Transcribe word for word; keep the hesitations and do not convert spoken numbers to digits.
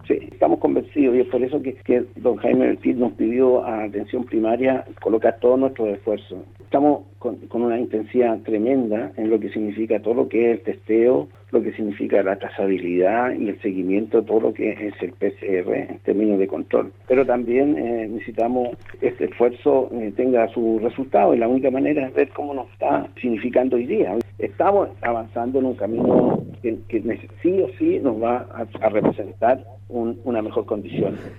Sí, estamos convencidos y es por eso que, que don Jaime Ortiz nos pidió a atención primaria colocar todos nuestros esfuerzos. Estamos con, con una intensidad tremenda en lo que significa todo lo que es el testeo, lo que significa la trazabilidad y el seguimiento, todo lo que es el P C R en términos de control. Pero también eh, necesitamos que este esfuerzo eh, tenga su resultado y la única manera es ver cómo nos está significando hoy día. Estamos avanzando en un camino que, que sí o sí nos va a, a representar un, una mejor condición.